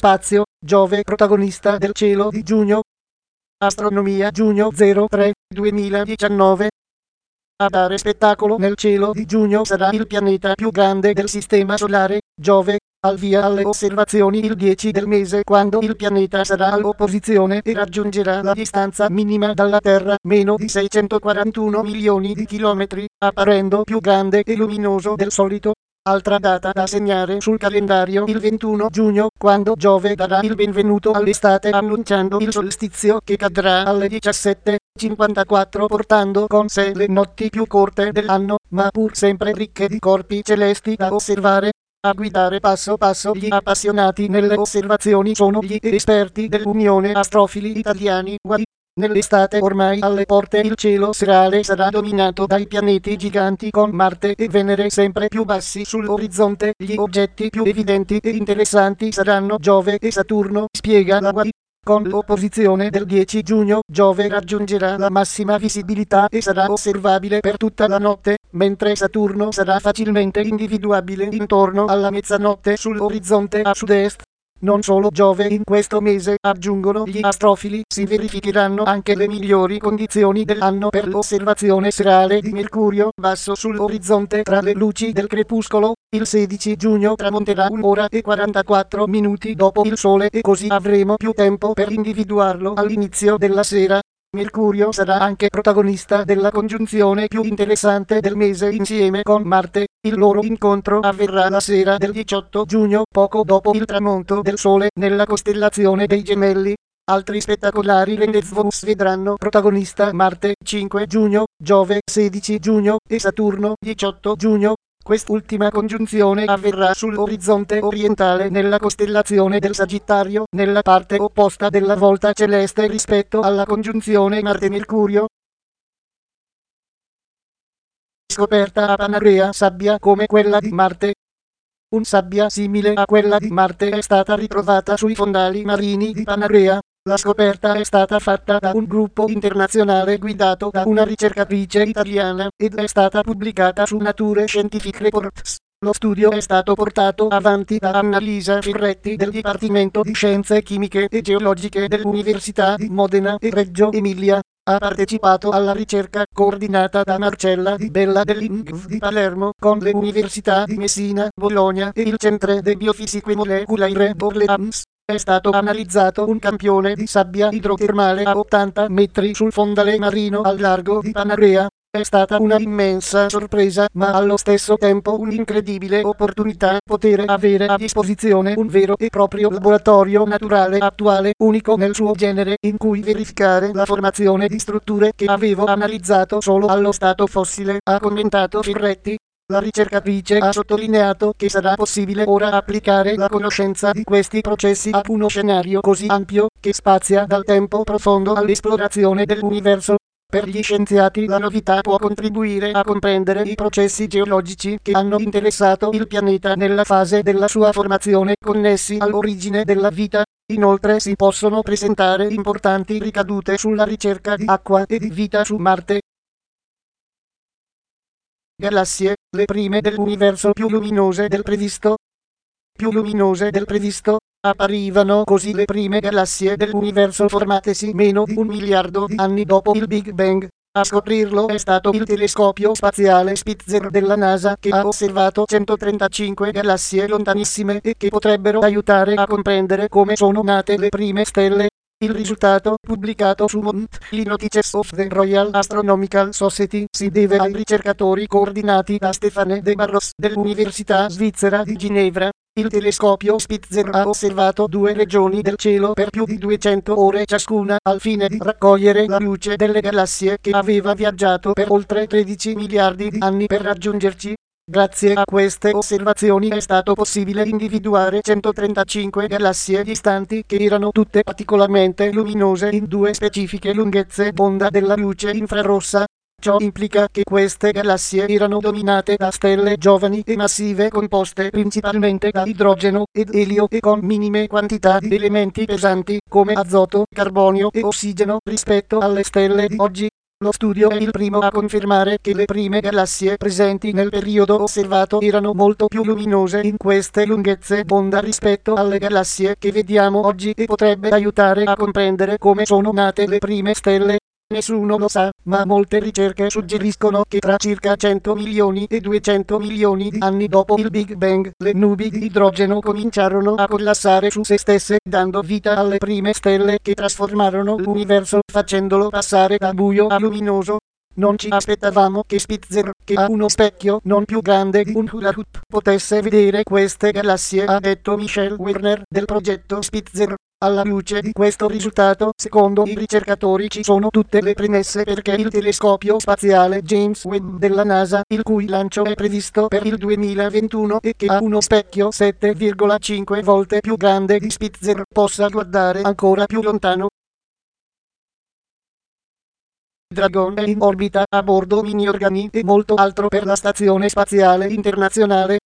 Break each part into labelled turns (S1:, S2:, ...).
S1: spazio, Giove protagonista del cielo di giugno. Astronomia giugno 03 2019. A dare spettacolo nel cielo di giugno sarà il pianeta più grande del sistema solare, Giove. Al via alle osservazioni il 10 del mese, quando il pianeta sarà all'opposizione e raggiungerà la distanza minima dalla Terra, meno di 641 milioni di chilometri, apparendo più grande e luminoso del solito. Altra data da segnare sul calendario: il 21 giugno, quando Giove darà il benvenuto all'estate annunciando il solstizio che cadrà alle 17:54, portando con sé le notti più corte dell'anno, ma pur sempre ricche di corpi celesti da osservare. A guidare passo passo gli appassionati nelle osservazioni sono gli esperti dell'Unione Astrofili Italiani (UAI). Nell'estate ormai alle porte il cielo serale sarà dominato dai pianeti giganti, con Marte e Venere sempre più bassi sull'orizzonte. Gli oggetti più evidenti e interessanti saranno Giove e Saturno, spiega la UAI. Con l'opposizione del 10 giugno, Giove raggiungerà la massima visibilità e sarà osservabile per tutta la notte, mentre Saturno sarà facilmente individuabile intorno alla mezzanotte sull'orizzonte a sud-est. Non solo Giove in questo mese, aggiungono gli astrofili, si verificheranno anche le migliori condizioni dell'anno per l'osservazione serale di Mercurio, basso sull'orizzonte tra le luci del crepuscolo. Il 16 giugno tramonterà 1 ora e 44 minuti dopo il Sole e così avremo più tempo per individuarlo all'inizio della sera. Mercurio sarà anche protagonista della congiunzione più interessante del mese insieme con Marte. Il loro incontro avverrà la sera del 18 giugno, poco dopo il tramonto del Sole, nella costellazione dei Gemelli. Altri spettacolari rendezvous vedranno protagonista Marte 5 giugno, Giove 16 giugno e Saturno 18 giugno. Quest'ultima congiunzione avverrà sull'orizzonte orientale nella costellazione del Sagittario, nella parte opposta della volta celeste rispetto alla congiunzione Marte-Mercurio. Scoperta a Panarea sabbia come quella di Marte. Un sabbia simile a quella di Marte è stata ritrovata sui fondali marini di Panarea. La scoperta è stata fatta da un gruppo internazionale guidato da una ricercatrice italiana ed è stata pubblicata su Nature Scientific Reports. Lo studio è stato portato avanti da Annalisa Ferretti del Dipartimento di Scienze Chimiche e Geologiche dell'Università di Modena e Reggio Emilia. Ha partecipato alla ricerca coordinata da Marcella Di Bella dell'INGV di Palermo con le università di Messina, Bologna e il Centre de Biofisiche Moleculaire d'Orléans. È stato analizzato un campione di sabbia idrotermale a 80 metri sul fondale marino al largo di Panarea. È stata una immensa sorpresa, ma allo stesso tempo un'incredibile opportunità poter avere a disposizione un vero e proprio laboratorio naturale attuale, unico nel suo genere, in cui verificare la formazione di strutture che avevo analizzato solo allo stato fossile, ha commentato Ferretti. La ricercatrice ha sottolineato che sarà possibile ora applicare la conoscenza di questi processi a uno scenario così ampio, che spazia dal tempo profondo all'esplorazione dell'universo. Per gli scienziati la novità può contribuire a comprendere i processi geologici che hanno interessato il pianeta nella fase della sua formazione, connessi all'origine della vita. Inoltre si possono presentare importanti ricadute sulla ricerca di acqua e di vita su Marte. Galassie, le prime dell'universo più luminose del previsto. Più luminose del previsto. Apparivano così le prime galassie dell'universo formatesi meno di 1 miliardo di anni dopo il Big Bang. A scoprirlo è stato il telescopio spaziale Spitzer della NASA, che ha osservato 135 galassie lontanissime e che potrebbero aiutare a comprendere come sono nate le prime stelle. Il risultato, pubblicato su Monthly Notices of the Royal Astronomical Society, si deve ai ricercatori coordinati da Stéphane de Barros dell'Università svizzera di Ginevra. Il telescopio Spitzer ha osservato 2 regioni del cielo per più di 200 ore ciascuna, al fine di raccogliere la luce delle galassie che aveva viaggiato per oltre 13 miliardi di anni per raggiungerci. Grazie a queste osservazioni è stato possibile individuare 135 galassie distanti che erano tutte particolarmente luminose in 2 specifiche lunghezze d'onda della luce infrarossa. Ciò implica che queste galassie erano dominate da stelle giovani e massive composte principalmente da idrogeno ed elio e con minime quantità di elementi pesanti come azoto, carbonio e ossigeno rispetto alle stelle di oggi. Lo studio è il primo a confermare che le prime galassie presenti nel periodo osservato erano molto più luminose in queste lunghezze d'onda rispetto alle galassie che vediamo oggi e potrebbe aiutare a comprendere come sono nate le prime stelle. Nessuno lo sa, ma molte ricerche suggeriscono che tra circa 100 milioni e 200 milioni di anni dopo il Big Bang, le nubi di idrogeno cominciarono a collassare su se stesse, dando vita alle prime stelle che trasformarono l'universo, facendolo passare da buio a luminoso. Non ci aspettavamo che Spitzer, che ha uno specchio non più grande di un hula hoop, potesse vedere queste galassie, ha detto Michel Werner del progetto Spitzer. Alla luce di questo risultato, secondo i ricercatori, ci sono tutte le premesse perché il telescopio spaziale James Webb della NASA, il cui lancio è previsto per il 2021 e che ha uno specchio 7,5 volte più grande di Spitzer, possa guardare ancora più lontano. Dragon è in orbita a bordo mini-organi e molto altro per la Stazione Spaziale Internazionale.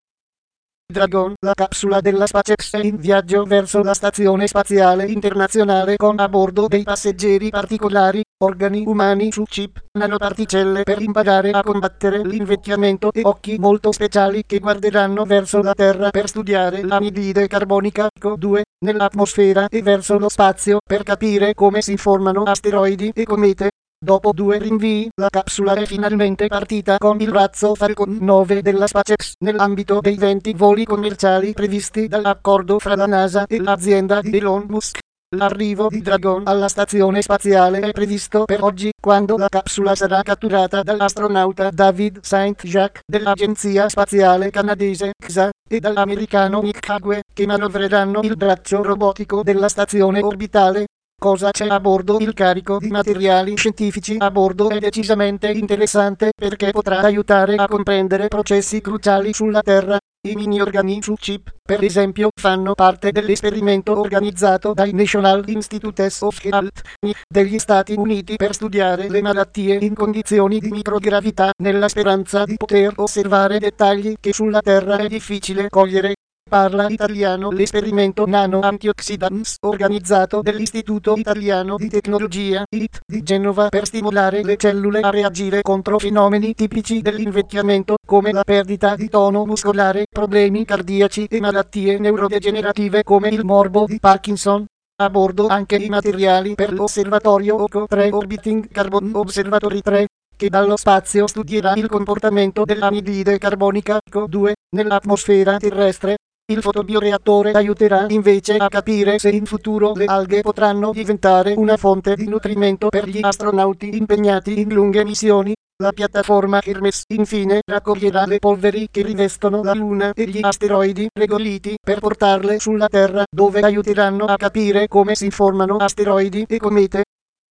S1: Dragon, la capsula della SpaceX, è in viaggio verso la Stazione Spaziale Internazionale con a bordo dei passeggeri particolari, organi umani su chip, nanoparticelle per imparare a combattere l'invecchiamento e occhi molto speciali che guarderanno verso la Terra per studiare l'anidride carbonica CO2 nell'atmosfera e verso lo spazio per capire come si formano asteroidi e comete. Dopo 2 rinvii, la capsula è finalmente partita con il razzo Falcon 9 della SpaceX nell'ambito dei 20 voli commerciali previsti dall'accordo fra la NASA e l'azienda di Elon Musk. L'arrivo di Dragon alla stazione spaziale è previsto per oggi, quando la capsula sarà catturata dall'astronauta David St. Jacques dell'Agenzia Spaziale Canadese (NASA) e dall'americano Nick Hague, che manovreranno il braccio robotico della stazione orbitale. Cosa c'è a bordo? Il carico di materiali scientifici a bordo è decisamente interessante perché potrà aiutare a comprendere processi cruciali sulla Terra. I mini-organi su chip, per esempio, fanno parte dell'esperimento organizzato dai National Institutes of Health degli Stati Uniti per studiare le malattie in condizioni di microgravità, nella speranza di poter osservare dettagli che sulla Terra è difficile cogliere. Parla italiano l'esperimento Nano Antioxidants organizzato dall'Istituto Italiano di Tecnologia IT di Genova per stimolare le cellule a reagire contro fenomeni tipici dell'invecchiamento come la perdita di tono muscolare, problemi cardiaci e malattie neurodegenerative come il morbo di Parkinson. A bordo anche i materiali per l'osservatorio OCO3 Orbiting Carbon Observatory 3, che dallo spazio studierà il comportamento dell'anidride carbonica CO2 nell'atmosfera terrestre. Il fotobioreattore aiuterà invece a capire se in futuro le alghe potranno diventare una fonte di nutrimento per gli astronauti impegnati in lunghe missioni. La piattaforma Hermes infine raccoglierà le polveri che rivestono la Luna e gli asteroidi regoliti per portarle sulla Terra, dove aiuteranno a capire come si formano asteroidi e comete.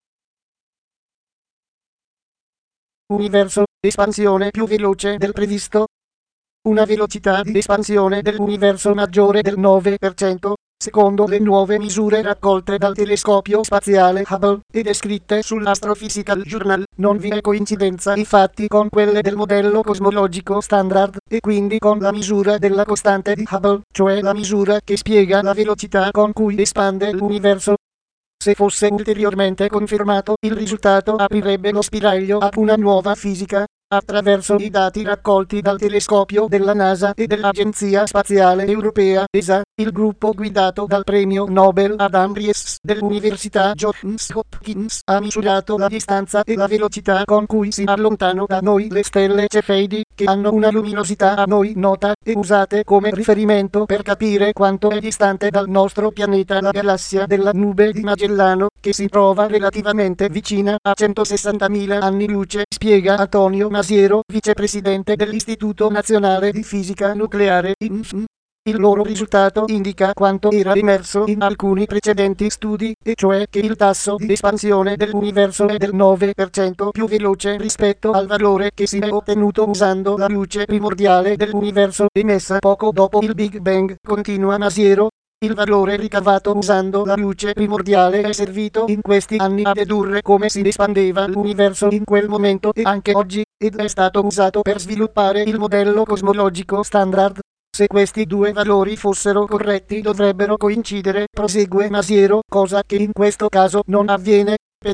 S1: Universo, espansione più veloce del previsto. Una velocità di espansione dell'universo maggiore del 9%, secondo le nuove misure raccolte dal telescopio spaziale Hubble e descritte sull'Astrophysical Journal. Non vi è coincidenza infatti con quelle del modello cosmologico standard, e quindi con la misura della costante di Hubble, cioè la misura che spiega la velocità con cui espande l'universo. Se fosse ulteriormente confermato, il risultato aprirebbe lo spiraglio a una nuova fisica. Attraverso i dati raccolti dal telescopio della NASA e dell'Agenzia Spaziale Europea (ESA), il gruppo guidato dal premio Nobel Adam Ries dell'Università Johns Hopkins ha misurato la distanza e la velocità con cui si allontanano da noi le stelle cefeidi, che hanno una luminosità a noi nota e usate come riferimento per capire quanto è distante dal nostro pianeta la galassia della Nube di Magellano, che si trova relativamente vicina a 160.000 anni luce, spiega Antonio Masiero, vicepresidente dell'Istituto Nazionale di Fisica Nucleare (INFN). Il loro risultato indica quanto era emerso in alcuni precedenti studi, e cioè che il tasso di espansione dell'universo è del 9% più veloce rispetto al valore che si è ottenuto usando la luce primordiale dell'universo emessa poco dopo il Big Bang, continua Masiero. Il valore ricavato usando la luce primordiale è servito in questi anni a dedurre come si espandeva l'universo in quel momento e anche oggi, ed è stato usato per sviluppare il modello cosmologico standard. Se questi due valori fossero corretti dovrebbero coincidere, prosegue Masiero, cosa che in questo caso non avviene, perché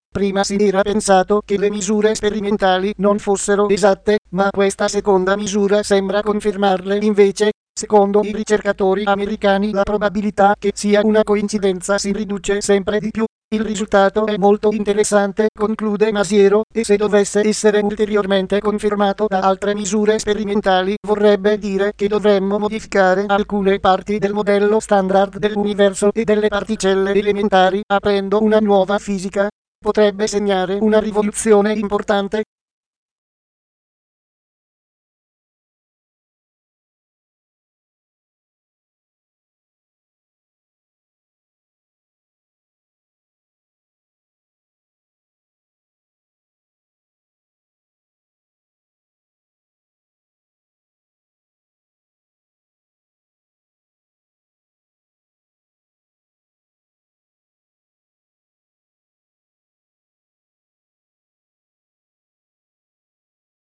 S1: Prima si era pensato che le misure sperimentali non fossero esatte, ma questa seconda misura sembra confermarle invece. Secondo i ricercatori americani la probabilità che sia una coincidenza si riduce sempre di più. Il risultato è molto interessante, conclude Masiero, e se dovesse essere ulteriormente confermato da altre misure sperimentali, vorrebbe dire che dovremmo modificare alcune parti del modello standard dell'universo e delle particelle elementari, aprendo una nuova fisica. Potrebbe segnare una rivoluzione importante.